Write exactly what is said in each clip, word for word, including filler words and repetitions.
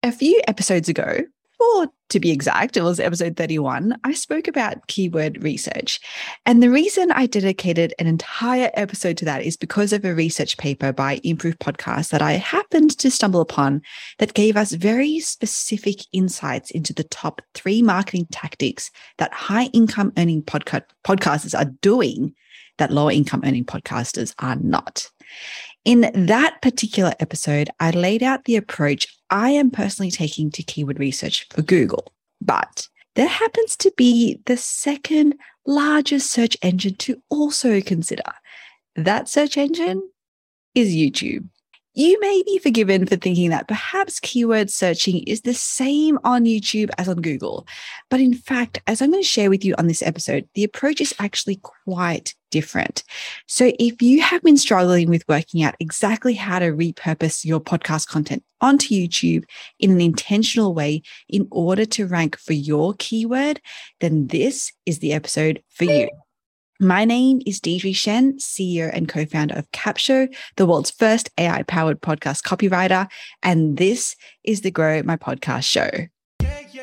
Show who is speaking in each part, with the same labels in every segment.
Speaker 1: A few episodes ago, or to be exact, it was episode thirty-one, I spoke about keyword research. And the reason I dedicated an entire episode to that is because of a research paper by Improve Podcast that I happened to stumble upon that gave us very specific insights into the top three marketing tactics that high income earning podca- podcasters are doing that lower income earning podcasters are not. In that particular episode, I laid out the approach I am personally taking to keyword research for Google. But there happens to be the second largest search engine to also consider. That search engine is YouTube. You may be forgiven for thinking that perhaps keyword searching is the same on YouTube as on Google. But in fact, as I'm going to share with you on this episode, the approach is actually quite different. So if you have been struggling with working out exactly how to repurpose your podcast content onto YouTube in an intentional way in order to rank for your keyword, then this is the episode for you. My name is Deidre Shen, C E O and co-founder of Capsho, the world's first A I-powered podcast copywriter, and this is the Grow My Podcast show. Yeah, yeah.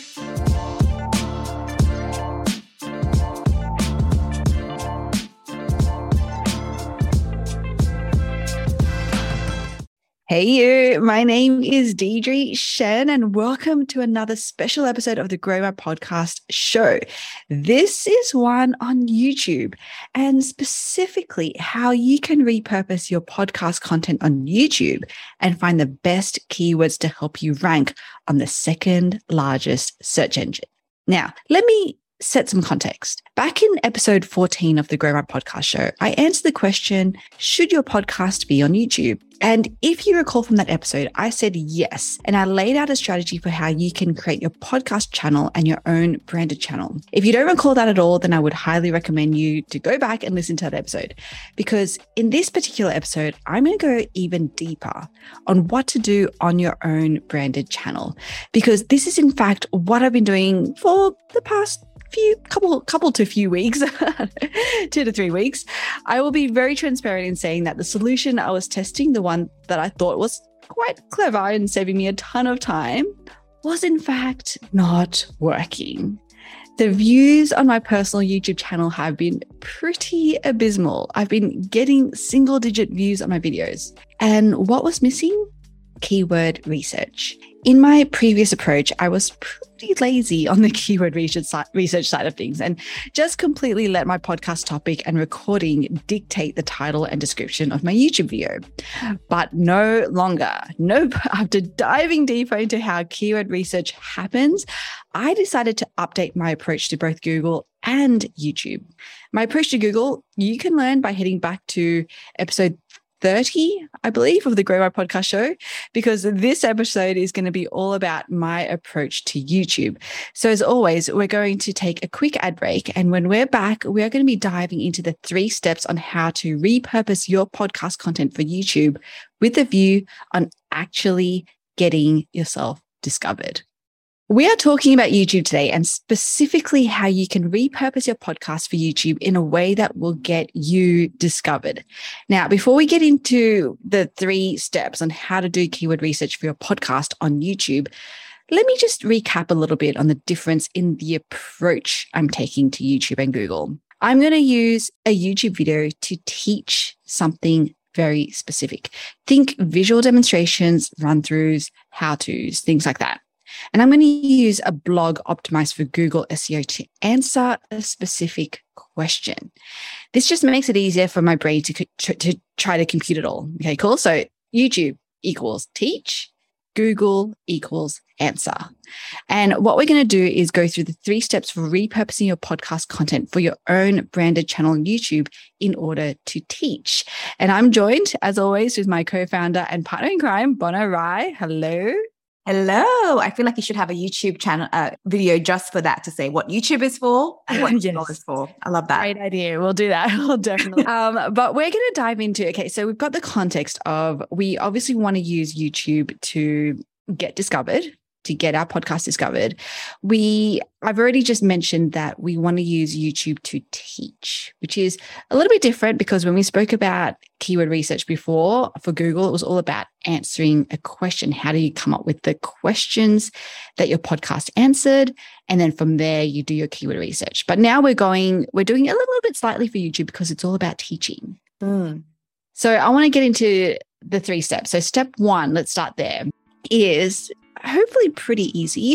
Speaker 1: Hey you, my name is Deidre Shen and welcome to another special episode of the Grow My Podcast show. This is one on YouTube and specifically how you can repurpose your podcast content on YouTube and find the best keywords to help you rank on the second largest search engine. Now, let me set some context. Back in episode fourteen of the Grow My Podcast show, I answered the question, should your podcast be on YouTube? And if you recall from that episode, I said yes. And I laid out a strategy for how you can create your podcast channel and your own branded channel. If you don't recall that at all, then I would highly recommend you to go back and listen to that episode. Because in this particular episode, I'm going to go even deeper on what to do on your own branded channel. Because this is in fact what I've been doing for the past few couple couple to few weeks, two to three weeks. I will be very transparent in saying that the solution I was testing, the one that I thought was quite clever and saving me a ton of time, was in fact not working. The views on my personal YouTube channel have been pretty abysmal. I've been getting single digit views on my videos. And what was missing? Keyword research. In my previous approach, I was pretty lazy on the keyword research side of things and just completely let my podcast topic and recording dictate the title and description of my YouTube video. But no longer. Nope. After diving deeper into how keyword research happens, I decided to update my approach to both Google and YouTube. My approach to Google, you can learn by heading back to episode thirty, I believe, of the Grow My Podcast show, because this episode is going to be all about my approach to YouTube. So as always, we're going to take a quick ad break. And when we're back, we are going to be diving into the three steps on how to repurpose your podcast content for YouTube with a view on actually getting yourself discovered. We are talking about YouTube today and specifically how you can repurpose your podcast for YouTube in a way that will get you discovered. Now, before we get into the three steps on how to do keyword research for your podcast on YouTube, let me just recap a little bit on the difference in the approach I'm taking to YouTube and Google. I'm going to use a YouTube video to teach something very specific. Think visual demonstrations, run-throughs, how-tos, things like that. And I'm going to use a blog optimized for Google S E O to answer a specific question. This just makes it easier for my brain to, to try to compute it all. Okay, cool. So YouTube equals teach, Google equals answer. And what we're going to do is go through the three steps for repurposing your podcast content for your own branded channel on YouTube in order to teach. And I'm joined, as always, with my co-founder and partner in crime, Bono Rai. Hello.
Speaker 2: Hello. I feel like you should have a YouTube channel uh, video just for that, to say what YouTube is for and what
Speaker 1: yes.
Speaker 2: is for. I love that.
Speaker 1: Great idea. We'll do that. We'll definitely. um, but we're going to dive into, okay, so we've got the context of, we obviously want to use YouTube to get discovered. to get our podcast discovered, we I've already just mentioned that we want to use YouTube to teach, which is a little bit different because when we spoke about keyword research before for Google, it was all about answering a question. How do you come up with the questions that your podcast answered? And then from there, you do your keyword research. But now we're going, we're doing a little bit slightly for YouTube because it's all about teaching.
Speaker 2: Mm.
Speaker 1: So I want to get into the three steps. So step one, let's start there, is hopefully pretty easy,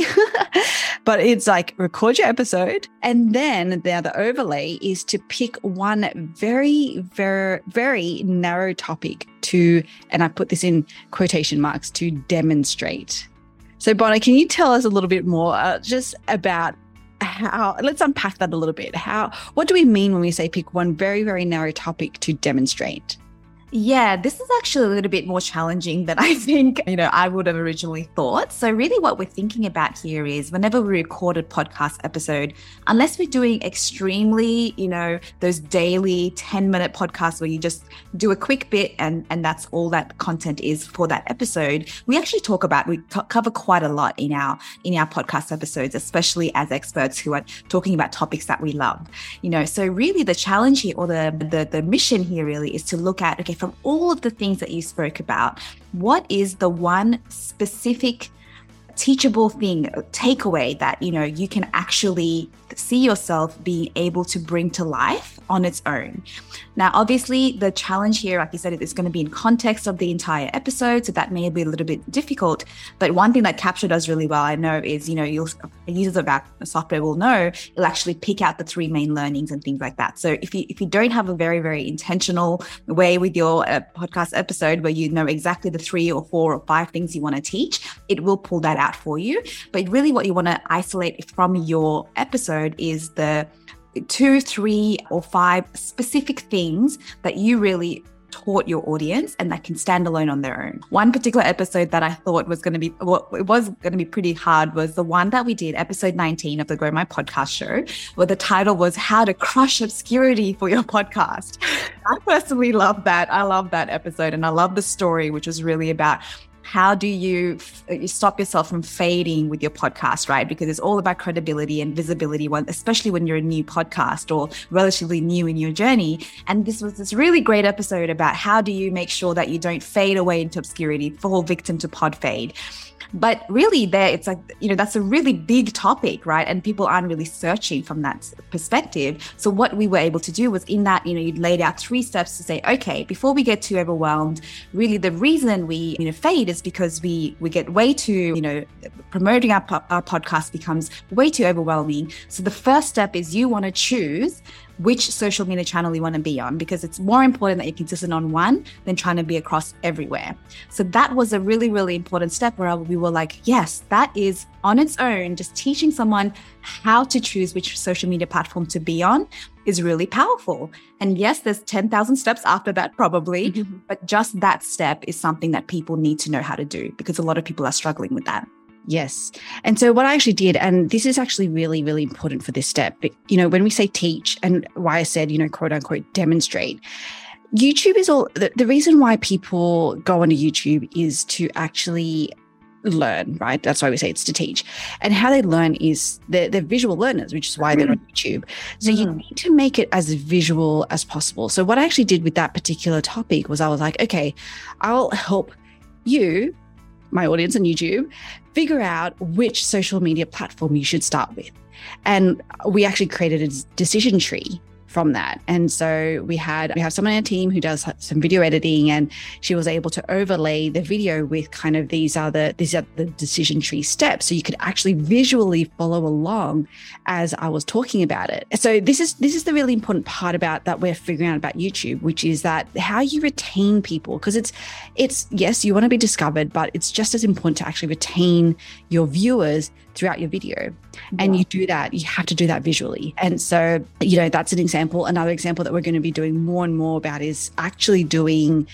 Speaker 1: but it's like record your episode. And then the other overlay is to pick one very, very, very narrow topic to, and I put this in quotation marks, to demonstrate. So Bonnie, can you tell us a little bit more uh, just about how, let's unpack that a little bit. How, what do we mean when we say pick one very, very narrow topic to demonstrate?
Speaker 2: Yeah, this is actually a little bit more challenging than I think, you know, I would have originally thought. So really what we're thinking about here is whenever we record a podcast episode, unless we're doing extremely, you know, those daily ten minute podcasts where you just do a quick bit and, and that's all that content is for that episode, we actually talk about, we t- cover quite a lot in our, in our podcast episodes, especially as experts who are talking about topics that we love, you know. So really the challenge here or the, the, the mission here really is to look at, okay, from all of the things that you spoke about, what is the one specific teachable thing, takeaway that, you know, you can actually see yourself being able to bring to life on its own. Now, obviously, the challenge here, like you said, is going to be in context of the entire episode, so that may be a little bit difficult. But one thing that Capture does really well, I know, is, you know, you'll, users of our software will know, it'll actually pick out the three main learnings and things like that. So if you if you don't have a very, very intentional way with your uh, podcast episode where you know exactly the three or four or five things you want to teach, it will pull that out for you. But really what you want to isolate from your episode is the two, three, or five specific things that you really taught your audience and that can stand alone on their own. One particular episode that I thought was going to be, well, it was going to be pretty hard was the one that we did, episode nineteen of the Grow My Podcast show, where the title was How to Crush Obscurity for Your Podcast. I personally love that. I love that episode and I love the story, which was really about how do you, you stop yourself from fading with your podcast, right? Because it's all about credibility and visibility, when, especially when you're a new podcast or relatively new in your journey. And this was this really great episode about how do you make sure that you don't fade away into obscurity, fall victim to pod fade. But really there, it's like, you know, that's a really big topic, right? And people aren't really searching from that perspective. So what we were able to do was in that, you know, you laid out three steps to say, okay, before we get too overwhelmed, really the reason we, you know, fade is because we, we get way too, you know, promoting our, our podcast becomes way too overwhelming. So the first step is you want to choose which social media channel you want to be on, because it's more important that you're consistent on one than trying to be across everywhere. So that was a really, really important step where we were like, yes, that is on its own, just teaching someone how to choose which social media platform to be on is really powerful. And yes, there's ten thousand steps after that probably, mm-hmm. but just that step is something that people need to know how to do because a lot of people are struggling with that.
Speaker 1: Yes. And so what I actually did, and this is actually really, really important for this step, but, you know, when we say teach and why I said, you know, quote unquote, demonstrate, YouTube is all, the, the reason why people go onto YouTube is to actually learn, right? That's why we say it's to teach. And how they learn is they're, they're visual learners, which is why they're on YouTube. So mm. you need to make it as visual as possible. So what I actually did with that particular topic was I was like, okay, I'll help you, my audience on YouTube, figure out which social media platform you should start with. And we actually created a decision tree from that. And so we had, we have someone on our team who does some video editing, and she was able to overlay the video with kind of these are the, these are the decision tree steps. So you could actually visually follow along as I was talking about it. So this is, this is the really important part about that we're figuring out about YouTube, which is that how you retain people, because it's, it's, yes, you want to be discovered, but it's just as important to actually retain your viewers throughout your video. Yeah. And you do that, you have to do that visually. And so, you know, that's an example. Another example that we're going to be doing more and more about is actually doing,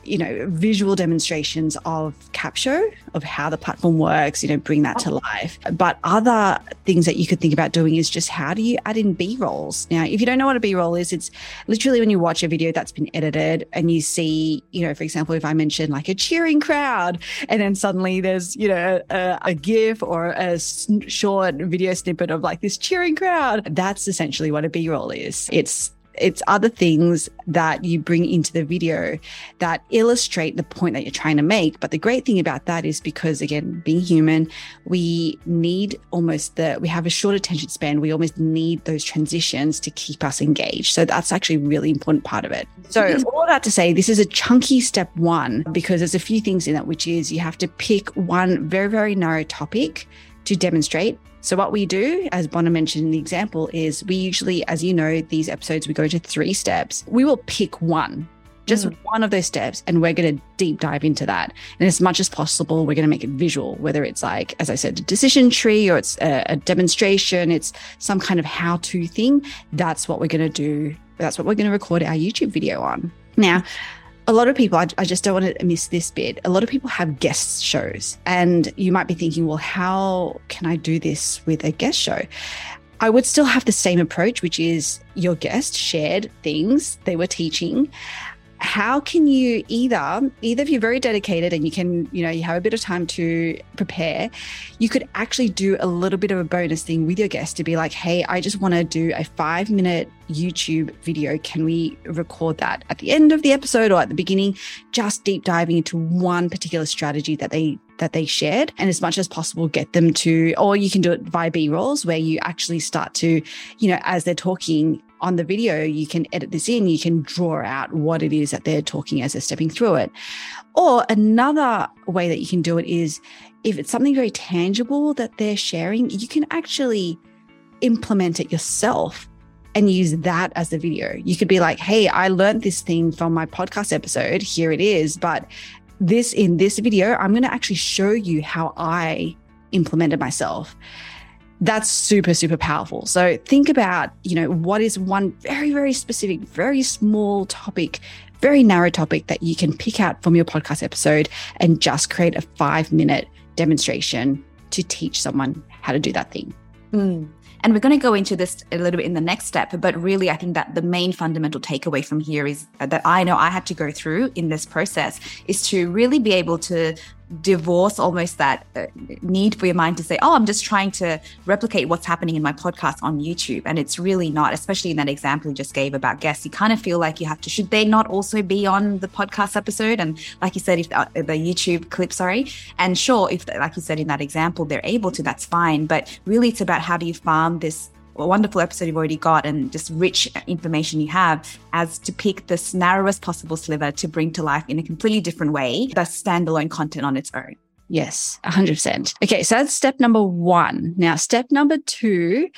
Speaker 1: you know, visual demonstrations of Capsho, of how the platform works, you know, bring that to life. But other things that you could think about doing is just how do you add in B-rolls? Now, if you don't know what a B-roll is, it's literally when you watch a video that's been edited and you see, you know, for example, if I mention like a cheering crowd and then suddenly there's, you know, a, a GIF or a short video snippet of like this cheering crowd, that's essentially what a B-roll is. It's It's other things that you bring into the video that illustrate the point that you're trying to make. But the great thing about that is because, again, being human, we need almost the, we have a short attention span. We almost need those transitions to keep us engaged. So that's actually a really important part of it. So all that to say, this is a chunky step one because there's a few things in it, which is you have to pick one very, very narrow topic to demonstrate. So what we do, as Bona mentioned in the example, is we usually, as you know, these episodes, we go to three steps. We will pick one, just mm. one of those steps, and we're going to deep dive into that. And as much as possible, we're going to make it visual, whether it's like, as I said, a decision tree or it's a, a demonstration, it's some kind of how-to thing. That's what we're going to do. That's what we're going to record our YouTube video on. Now, a lot of people, I, I just don't want to miss this bit. A lot of people have guest shows and you might be thinking, well, how can I do this with a guest show? I would still have the same approach, which is your guest shared things they were teaching. How can you either, either if you're very dedicated and you can, you know, you have a bit of time to prepare, you could actually do a little bit of a bonus thing with your guest to be like, hey, I just want to do a five minute YouTube video. Can we record that at the end of the episode or at the beginning, just deep diving into one particular strategy that they that they shared, and as much as possible, get them to, or you can do it via B-rolls where you actually start to, you know, as they're talking on the video, you can edit this in, you can draw out what it is that they're talking as they're stepping through it. Or another way that you can do it is if it's something very tangible that they're sharing, you can actually implement it yourself and use that as the video. You could be like, hey, I learned this thing from my podcast episode, here it is, but this in this video, I'm going to actually show you how I implemented myself. That's super, super powerful. So think about, you know, what is one very, very specific, very small topic, very narrow topic that you can pick out from your podcast episode and just create a five minute demonstration to teach someone how to do that thing.
Speaker 2: Mm. And we're going to go into this a little bit in the next step, but really I think that the main fundamental takeaway from here is that I know I had to go through in this process is to really be able to divorce almost that uh, need for your mind to say, oh, I'm just trying to replicate what's happening in my podcast on YouTube. And it's really not, especially in that example you just gave about guests. You kind of feel like you have to, should they not also be on the podcast episode? And like you said, if uh, the YouTube clip, sorry. And sure, if like you said in that example, they're able to, that's fine. But really it's about how do you farm this wonderful episode you've already got and just rich information you have as to pick the narrowest possible sliver to bring to life in a completely different way, that's standalone content on its own.
Speaker 1: Yes, one hundred percent. Okay, so that's step number one. Now, step number two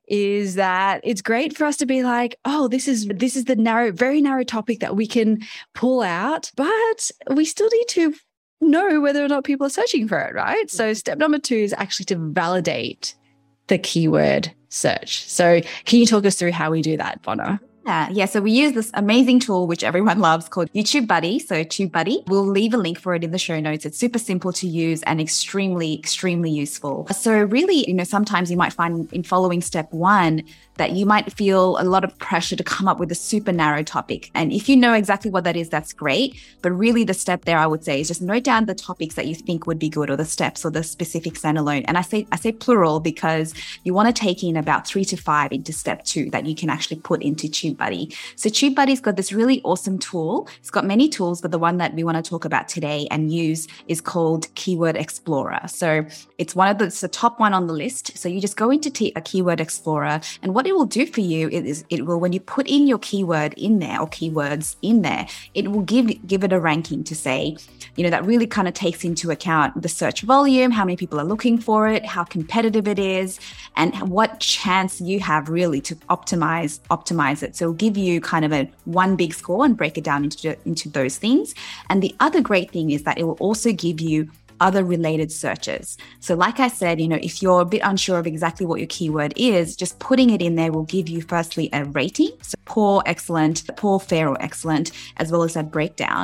Speaker 1: is that it's great for us to be like, oh, this is this is the narrow, very narrow topic that we can pull out, but we still need to know whether or not people are searching for it, right? So step number two is actually to validate the keyword search. So can you talk us through how we do that, Bona?
Speaker 2: Yeah, yeah. So we use this amazing tool, which everyone loves, called YouTube Buddy. So TubeBuddy, we'll leave a link for it in the show notes. It's super simple to use and extremely, extremely useful. So really, you know, sometimes you might find in following step one that you might feel a lot of pressure to come up with a super narrow topic. And if you know exactly what that is, that's great. But really the step there, I would say, is just note down the topics that you think would be good or the steps or the specific standalone. And I say, I say plural because you want to take in about three to five into step two that you can actually put into TubeBuddy. So TubeBuddy's got this really awesome tool. It's got many tools, but the one that we want to talk about today and use is called Keyword Explorer. So it's one of the, it's the top one on the list. So you just go into t- a Keyword Explorer, and what it will do for you is it will, when you put in your keyword in there or keywords in there, it will give give it a ranking to say, you know, that really kind of takes into account the search volume, how many people are looking for it, how competitive it is, and what chance you have really to optimize optimize it. So it'll give you kind of a one big score and break it down into into those things. And the other great thing is that it will also give you other related searches. So like I said, you know, if you're a bit unsure of exactly what your keyword is, just putting it in there will give you firstly a rating. So poor, excellent, poor, fair, or excellent, as well as that breakdown.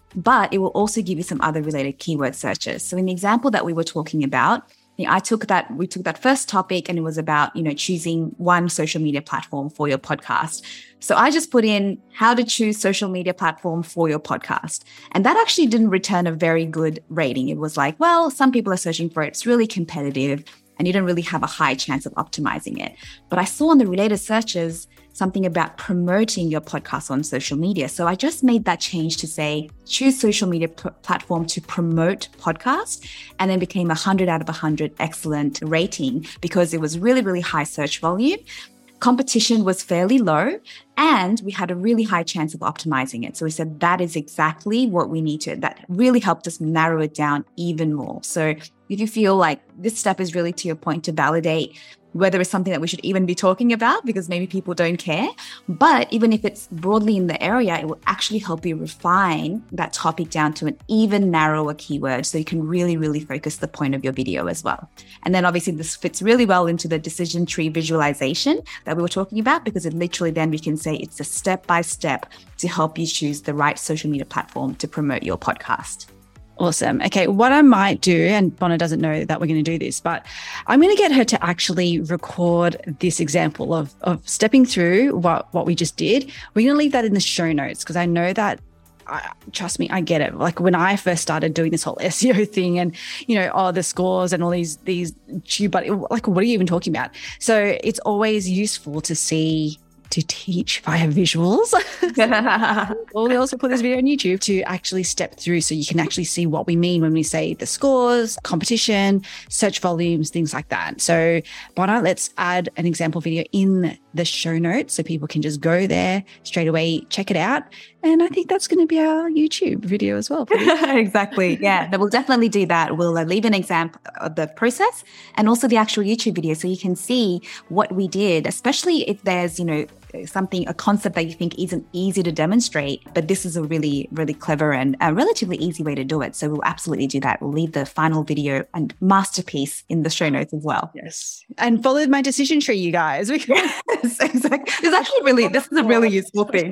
Speaker 2: but it will also give you some other related keyword searches. So in the example that we were talking about, I took that, we took that first topic and it was about, you know, choosing one social media platform for your podcast. So I just put in how to choose social media platform for your podcast. And that actually didn't return a very good rating. It was like, well, some people are searching for it. It's really competitive and you don't really have a high chance of optimizing it. But I saw on the related searches something about promoting your podcast on social media. So I just made that change to say, choose social media p- platform to promote podcast, and then became a one hundred out of one hundred excellent rating because it was really, really high search volume. Competition was fairly low and we had a really high chance of optimizing it. So we said that is exactly what we need to, that really helped us narrow it down even more. So if you feel like this step is really to your point to validate whether it's something that we should even be talking about because maybe people don't care. But even if it's broadly in the area, it will actually help you refine that topic down to an even narrower keyword so you can really, really focus the point of your video as well. And then obviously this fits really well into the decision tree visualization that we were talking about because it literally then we can say it's a step-by-step to help you choose the right social media platform to promote your podcast.
Speaker 1: Awesome. Okay, what I might do, and Bona doesn't know that we're going to do this, but I'm going to get her to actually record this example of, of stepping through what, what we just did. We're going to leave that in the show notes because I know that, I, trust me, I get it. Like when I first started doing this whole S E O thing and, you know, oh, the scores and all these, these, but like, what are you even talking about? So it's always useful to see to teach via visuals. Well, we also put this video on YouTube to actually step through so you can actually see what we mean when we say the scores, competition, search volumes, things like that. So Bona, let's add an example video in the show notes so people can just go there straight away, check it out. And I think that's going to be our YouTube video as well.
Speaker 2: Exactly. Yeah, we'll definitely do that. We'll uh, leave an example of the process and also the actual YouTube video so you can see what we did, especially if there's, you know, something, a concept that you think isn't easy to demonstrate, but this is a really, really clever and a relatively easy way to do it. So we'll absolutely do that. We'll leave the final video and masterpiece in the show notes as well.
Speaker 1: Yes. And follow my decision tree, you guys.
Speaker 2: Yes, exactly. It's actually really, this is a really useful thing.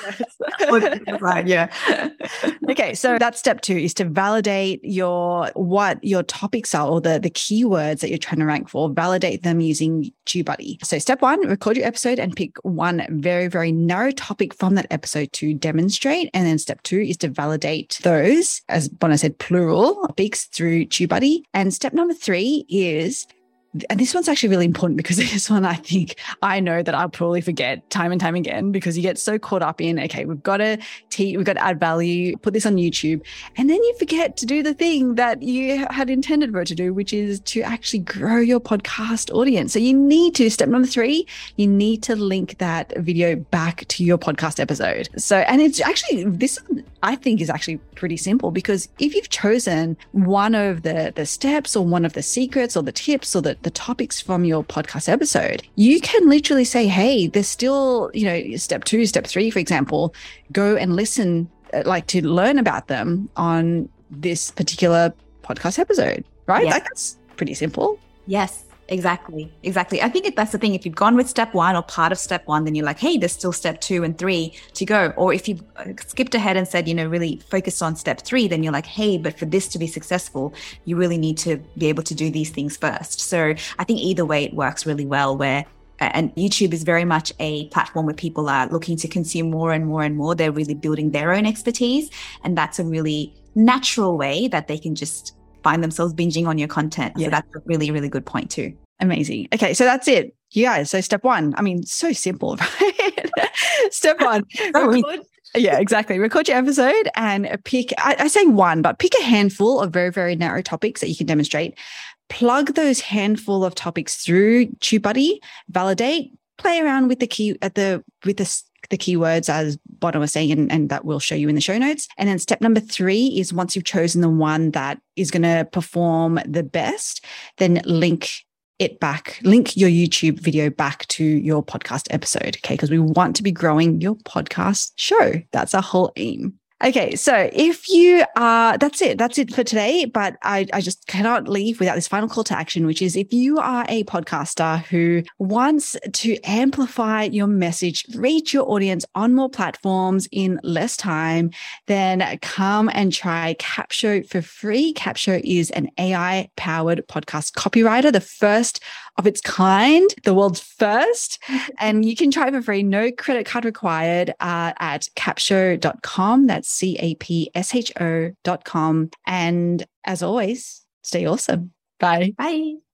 Speaker 2: Right, yeah.
Speaker 1: Okay, so that's step two is to validate your what your topics are or the, the keywords that you're trying to rank for. Validate them using TubeBuddy. So step one, record your episode and pick one very, very narrow topic from that episode to demonstrate. And then step two is to validate those, as Bona said, plural topics through TubeBuddy. And step number three is, and this one's actually really important because this one I think I know that I'll probably forget time and time again because you get so caught up in, okay, we've got to te- we've got to add value, put this on YouTube. And then you forget to do the thing that you had intended for it to do, which is to actually grow your podcast audience. So you need to, step number three, you need to link that video back to your podcast episode. So, and it's actually, this I think is actually pretty simple because if you've chosen one of the, the steps or one of the secrets or the tips or the the topics from your podcast episode, you can literally say, hey, there's still, you know, step two, step three, for example, go and listen, like to learn about them on this particular podcast episode, right?
Speaker 2: Yes.
Speaker 1: Like that's pretty simple.
Speaker 2: Yes. Exactly. Exactly. I think that's the thing. If you've gone with step one or part of step one, then you're like, hey, there's still step two and three to go. Or if you've skipped ahead and said, you know, really focused on step three, then you're like, hey, but for this to be successful, you really need to be able to do these things first. So I think either way, it works really well where and YouTube is very much a platform where people are looking to consume more and more and more. They're really building their own expertise. And that's a really natural way that they can just find themselves binging on your content. Yeah. So that's a really, really good point too.
Speaker 1: Amazing. Okay, so that's it. You guys, so step one, I mean, so simple, right? Step one. record, yeah, exactly. Record your episode and pick, I, I say one, but pick a handful of very, very narrow topics that you can demonstrate. Plug those handful of topics through TubeBuddy, validate, play around with the key at the with the the keywords as Bona was saying, and, and that we'll show you in the show notes. And then step number three is once you've chosen the one that is going to perform the best, then link it back, link your YouTube video back to your podcast episode. Okay. Because we want to be growing your podcast show. That's our whole aim. Okay, so if you are, that's it. That's it for today. But I, I just cannot leave without this final call to action, which is if you are a podcaster who wants to amplify your message, reach your audience on more platforms in less time, then come and try Capsho for free. Capsho is an A I-powered podcast copywriter, the first of its kind, the world's first. And you can try for free, no credit card required, uh, at capsho dot com. That's C A P S H O dot com. And as always, stay awesome. Bye.
Speaker 2: Bye.